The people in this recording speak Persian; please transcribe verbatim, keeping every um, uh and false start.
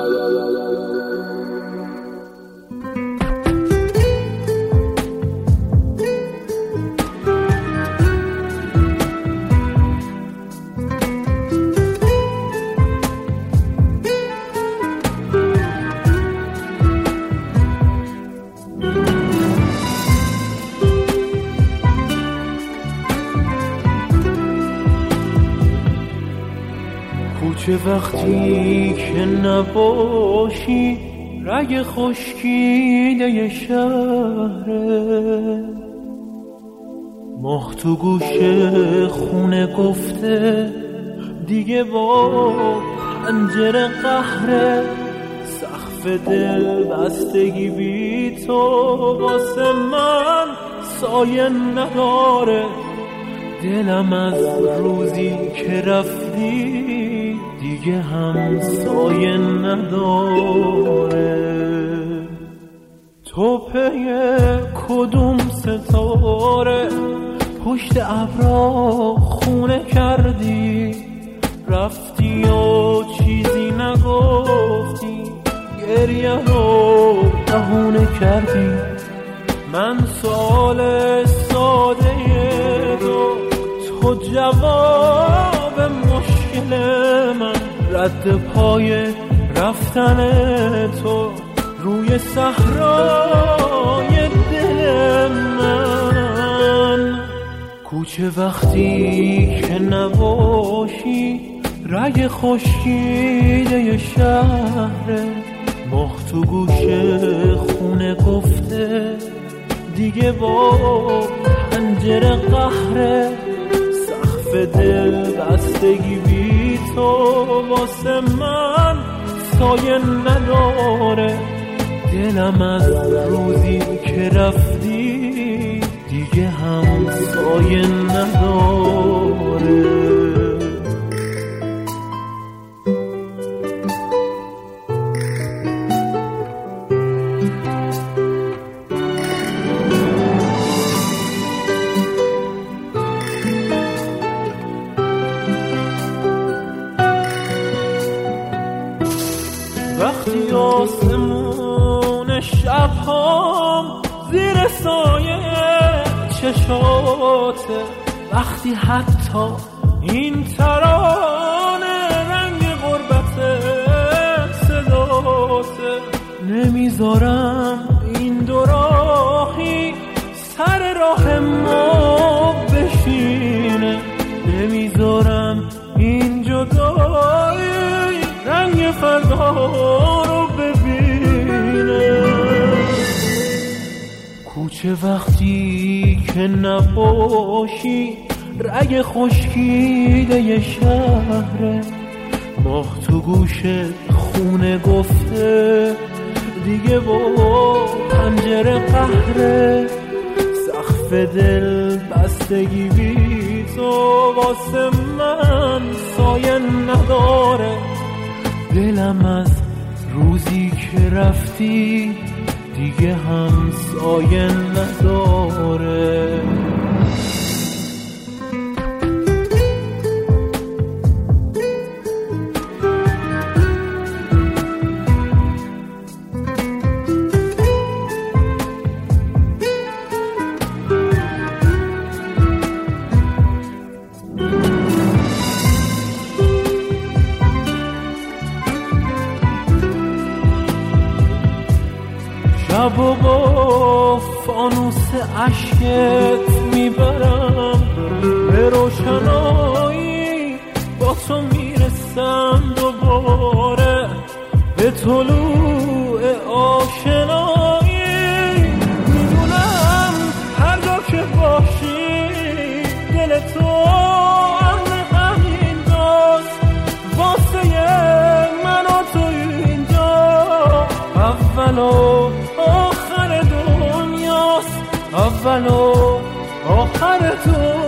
کوچه وقتی که نباشی رگ خشکیده شهره، ماه تو گوشه خونه گفته دیگه با پنجره قهره، سقف دل بستگی بی تو واسه من سایه نداره، دلم از روزی که رفتی دیگه هم سایه نداره. تو پی کدوم ستاره پشت ابرا خونه کردی، رفتی و چیزی نگفتی، گریه رو بهونه کردی. من سوال ساده رو، تو جواب مشکل من، رد پای رفتن تو روی صحرای دل من. کوچه وقتی که نباشی رگ خشکیده شهره، ماه تو گوشه خونه گفته دیگه با پنجره قهره، سقف دل بستگی بی تو واسه من سایه نداره، دلم از روزی که رفتی دیگه هم سایه نداره. وقتی آسمون شبهام زیر سایه چشاته، وقتی حتی این ترانه رنگ غربت صداته، نمیذارم این دو راهی سر راه ما بشینه، نمیذارم این جدایی رنگ فردا رو ببینه. کوچه وقتی که نباشی رگ خشکیده شهره، ماه تو گوشه خونه گفته دیگه با پنجره قهره، سقف دل بستگی بی تو واسه من سایه نداره، دلم از روزی که رفتی دیگه هم سایه نداره. شب و با فانوس عشقت میبرم به روشنایی، با تو میرسم دوباره به طلوع آشنایی. میدونم هر جا که باشی دل تو امن همین داست، واسه من و تو اینجا اول و آخر دنیاست، اول و آخر دنیاست.